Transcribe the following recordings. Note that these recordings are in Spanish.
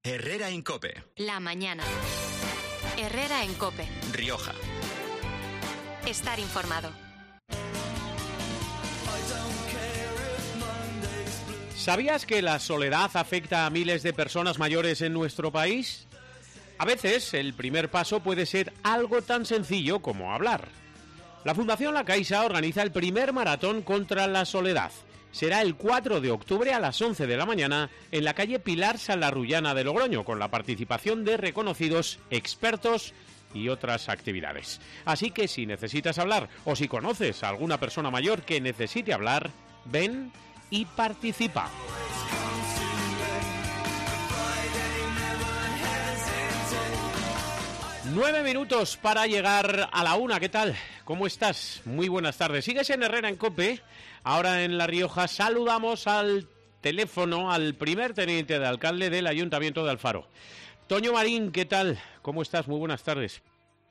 Herrera en COPE. La mañana. Herrera en COPE. Rioja. Estar informado. ¿Sabías que la soledad afecta a miles de personas mayores en nuestro país? A veces el primer paso puede ser algo tan sencillo como hablar. La Fundación La Caixa organiza el primer maratón contra la soledad. Será el 4 de octubre a las 11 de la mañana en la calle Pilar Salarrullana de Logroño, con la participación de reconocidos expertos y otras actividades. Así que si necesitas hablar o si conoces a alguna persona mayor que necesite hablar, ven y participa. Nueve minutos para llegar a la 1. ¿Qué tal? ¿Cómo estás? Muy buenas tardes. Sigues en Herrera en COPE. Ahora en La Rioja saludamos al teléfono al primer teniente de alcalde del Ayuntamiento de Alfaro. Toño Marín, ¿qué tal? ¿Cómo estás? Muy buenas tardes.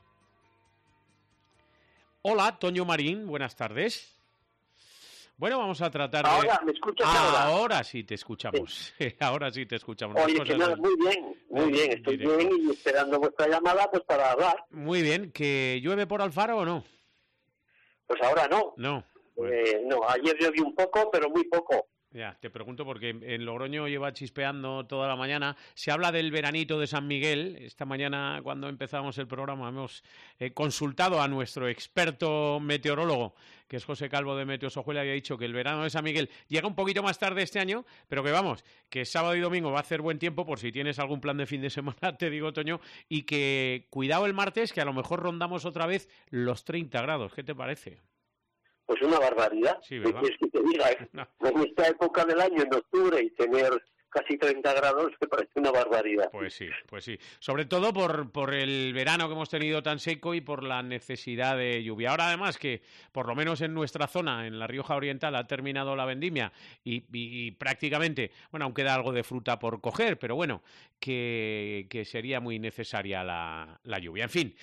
Hola, Toño Marín, buenas tardes. Bueno, vamos a tratar de... Ahora, ¿me escuchas ahora? Ahora sí te escuchamos. Sí. Ahora sí te escuchamos. Oye, que nada, muy bien. Estoy bien y esperando vuestra llamada pues para hablar. Muy bien. ¿Que llueve por Alfaro o no? Pues ahora no. No. Bueno. No, ayer llovió un poco, pero muy poco. Ya, te pregunto porque en Logroño lleva chispeando toda la mañana. Se habla del veranito de San Miguel. Esta mañana, cuando empezamos el programa, hemos consultado a nuestro experto meteorólogo, que es José Calvo de Meteosojuela, y ha dicho que el verano de San Miguel llega un poquito más tarde este año, pero que vamos, que sábado y domingo va a hacer buen tiempo, por si tienes algún plan de fin de semana, te digo, Toño, y que cuidado el martes, que a lo mejor rondamos otra vez los 30 grados. ¿Qué te parece? Pues una barbaridad. Sí, ¿verdad? Es que te diga, No. En esta época del año, en octubre, y tener casi 30 grados, me parece una barbaridad. Pues sí. Sobre todo por el verano que hemos tenido tan seco y por la necesidad de lluvia. Ahora, además, que por lo menos en nuestra zona, en la Rioja Oriental, ha terminado la vendimia y prácticamente, bueno, aún queda algo de fruta por coger, pero bueno, que sería muy necesaria la lluvia. En fin,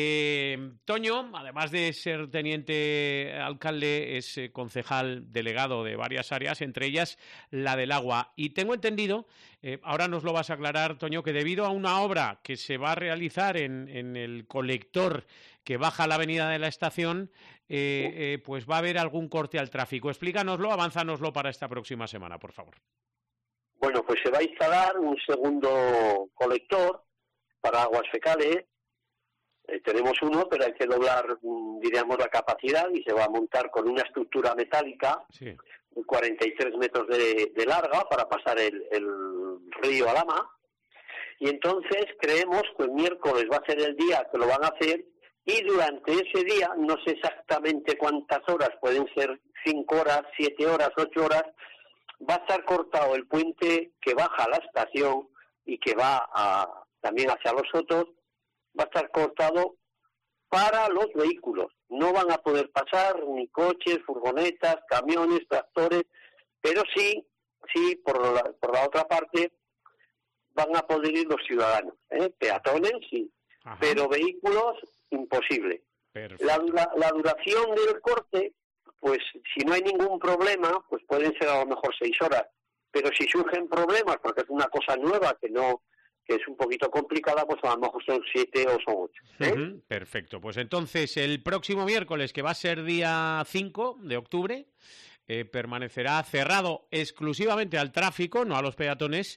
Toño, además de ser teniente alcalde, es concejal delegado de varias áreas, entre ellas la del agua. Y tengo entendido, ahora nos lo vas a aclarar, Toño, que debido a una obra que se va a realizar en el colector que baja la avenida de la estación, pues va a haber algún corte al tráfico. Explícanoslo, avánzanoslo para esta próxima semana, por favor. Bueno, pues se va a instalar un segundo colector para aguas fecales. Tenemos uno, pero hay que doblar, diríamos, la capacidad y se va a montar con una estructura metálica, Sí. 43 metros de larga para pasar el río Alama. Y entonces creemos que el miércoles va a ser el día que lo van a hacer y durante ese día, no sé exactamente cuántas horas, pueden ser 5 horas, 7 horas, 8 horas, va a estar cortado el puente que baja a la estación y que va también hacia Los Sotos, va a estar cortado para los vehículos. No van a poder pasar ni coches, furgonetas, camiones, tractores, pero sí, por la otra parte van a poder ir los ciudadanos, peatones sí, Ajá. Pero vehículos imposible. Perfecto. La duración del corte, pues si no hay ningún problema, pues pueden ser a lo mejor 6 horas, pero si surgen problemas, porque es una cosa nueva que es un poquito complicada, pues a lo mejor son 7 o son 8. Uh-huh. Perfecto, pues entonces el próximo miércoles, que va a ser día 5 de octubre, permanecerá cerrado exclusivamente al tráfico, no a los peatones,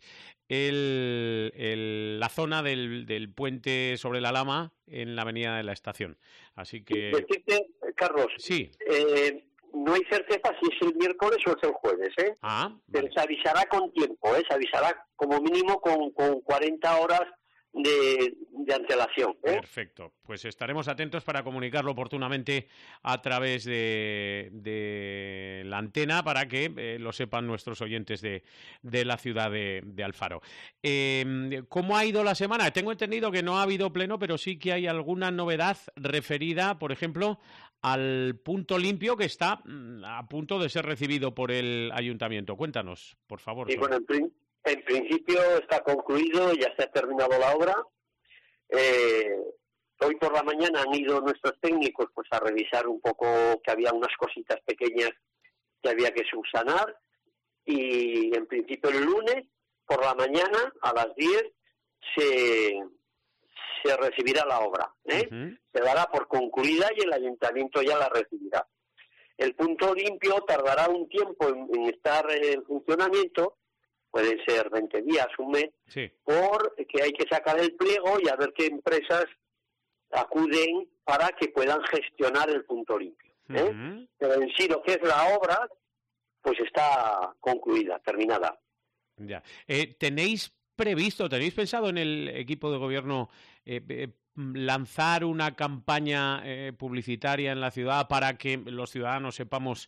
la zona del puente sobre la Lama en la avenida de la estación. Así que... Decirte, Carlos, sí. No hay certeza si es el miércoles o es el jueves, Ah, pero vale. se avisará con tiempo, se avisará como mínimo con 40 horas de antelación. Perfecto, pues estaremos atentos para comunicarlo oportunamente a través de la antena para que lo sepan nuestros oyentes de la ciudad de Alfaro. ¿Cómo ha ido la semana? Tengo entendido que no ha habido pleno, pero sí que hay alguna novedad referida, por ejemplo, al punto limpio que está a punto de ser recibido por el ayuntamiento. Cuéntanos, por favor. Y bueno, en principio está concluido, ya se ha terminado la obra. Hoy por la mañana han ido nuestros técnicos pues a revisar un poco, que había unas cositas pequeñas que había que subsanar, y en principio el lunes por la mañana, a las 10, se recibirá la obra. Se dará por concluida y el ayuntamiento ya la recibirá. El punto limpio tardará un tiempo en estar en funcionamiento, pueden ser 20 días, un mes, porque hay que sacar el pliego y a ver qué empresas acuden para que puedan gestionar el punto limpio. Pero en sí lo que es la obra, pues está concluida, terminada. Ya. ¿Tenéis pensado en el equipo de gobierno lanzar una campaña publicitaria en la ciudad para que los ciudadanos sepamos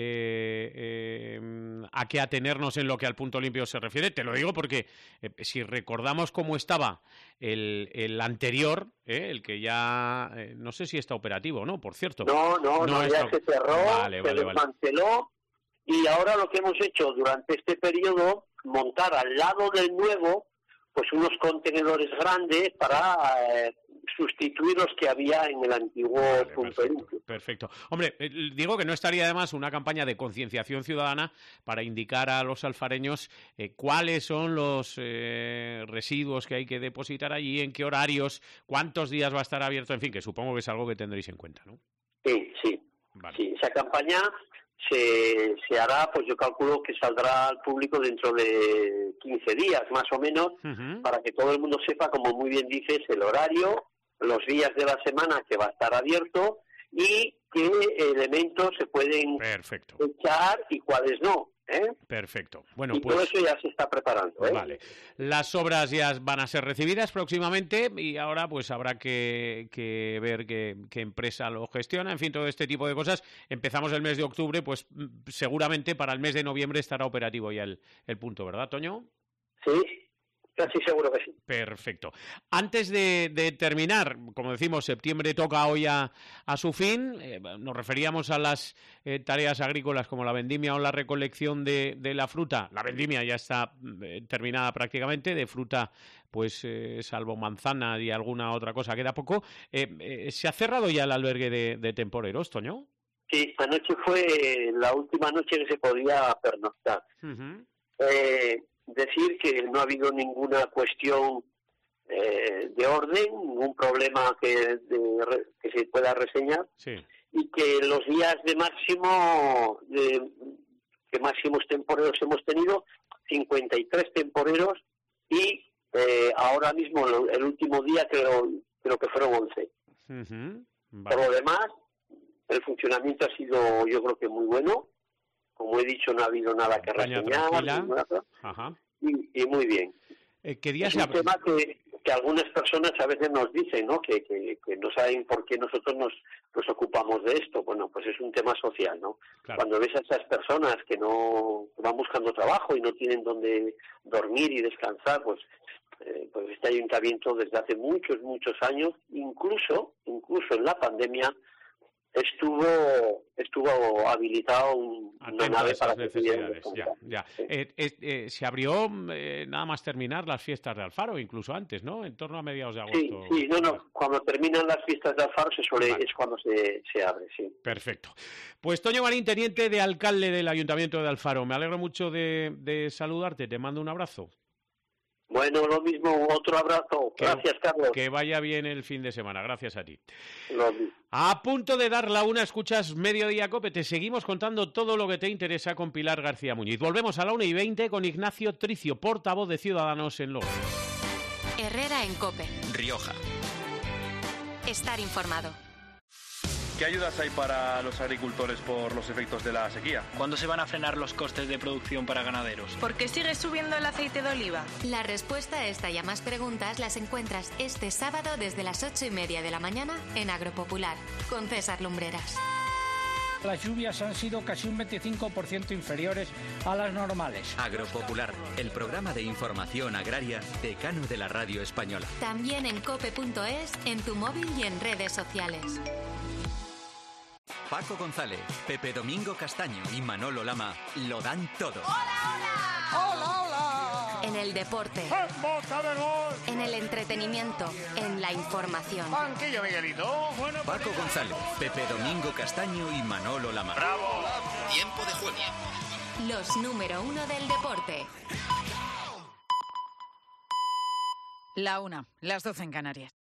a qué atenernos en lo que al punto limpio se refiere? Te lo digo porque si recordamos cómo estaba el anterior, el que ya no sé si está operativo, ¿no? Por cierto. No, ya se cerró, se desmanteló, y ahora lo que hemos hecho durante este periodo, montar al lado del nuevo pues unos contenedores grandes para sustituir los que había en el antiguo punto limpio. Perfecto. Hombre, digo que no estaría además una campaña de concienciación ciudadana para indicar a los alfareños cuáles son los residuos que hay que depositar allí, en qué horarios, cuántos días va a estar abierto, en fin, que supongo que es algo que tendréis en cuenta, ¿no? Sí. Vale. Sí, esa campaña se hará, pues yo calculo que saldrá al público dentro de 15 días, más o menos, para que todo el mundo sepa, como muy bien dices, el horario, los días de la semana que va a estar abierto y qué elementos se pueden echar y cuáles no. Perfecto. Bueno, y pues todo eso ya se está preparando. Vale. Las obras ya van a ser recibidas próximamente y ahora pues habrá que ver qué empresa lo gestiona. En fin, todo este tipo de cosas. Empezamos el mes de octubre, pues seguramente para el mes de noviembre estará operativo ya el punto, ¿verdad, Toño? Sí. Casi seguro que sí. Perfecto. Antes de terminar, como decimos, septiembre toca hoy a su fin. Nos referíamos a las tareas agrícolas como la vendimia o la recolección de la fruta. La vendimia ya está terminada prácticamente. De fruta, pues salvo manzana y alguna otra cosa, queda poco. ¿Se ha cerrado ya el albergue de temporeros, Toño? Sí, anoche fue la última noche que se podía pernoctar. Decir que no ha habido ninguna cuestión de orden, ningún problema que se pueda reseñar, y que los días de máximos temporeros hemos tenido 53 temporeros y ahora mismo el último día creo que fueron 11. Vale. Por lo demás, el funcionamiento ha sido, yo creo que muy bueno. Como he dicho, no ha habido nada que reseñar. Y muy bien. ¿Qué día es un tema que algunas personas a veces nos dicen, ¿no? Que no saben por qué nosotros nos ocupamos de esto. Bueno, pues es un tema social, ¿no? Claro. Cuando ves a esas personas que no van buscando trabajo y no tienen dónde dormir y descansar, pues este ayuntamiento desde hace muchos años, incluso en la pandemia, estuvo habilitado una nave para necesidades. Ya. Sí. Se abrió nada más terminar las fiestas de Alfaro, incluso antes, ¿no? En torno a mediados de agosto. Sí, cuando terminan las fiestas de Alfaro es cuando se abre, sí. Perfecto. Pues Toño Marín, teniente de alcalde del Ayuntamiento de Alfaro, me alegro mucho de saludarte, te mando un abrazo. Bueno, lo mismo, otro abrazo. Gracias, Carlos. Que vaya bien el fin de semana, gracias a ti. Lo mismo. A punto de dar la una, escuchas Mediodía Cope. Te seguimos contando todo lo que te interesa con Pilar García Muñiz. Volvemos a la 1:20 con Ignacio Tricio, portavoz de Ciudadanos en Logroño. Herrera en Cope. Rioja. Estar informado. ¿Qué ayudas hay para los agricultores por los efectos de la sequía? ¿Cuándo se van a frenar los costes de producción para ganaderos? ¿Por qué sigue subiendo el aceite de oliva? La respuesta a esta y a más preguntas las encuentras este sábado desde las 8:30 de la mañana en Agropopular, con César Lumbreras. Las lluvias han sido casi un 25% inferiores a las normales. Agropopular, el programa de información agraria decano de la radio española. También en cope.es, en tu móvil y en redes sociales. Paco González, Pepe Domingo Castaño y Manolo Lama lo dan todo. ¡Hola, hola! ¡Hola, hola! En el deporte. ¡En boca de gol! En el entretenimiento. En la información. ¡Banquillo, Miguelito! Bueno, Paco González, Pepe Domingo Castaño y Manolo Lama. ¡Bravo! Tiempo de juego. Los número 1 del deporte. La 1, las 12 en Canarias.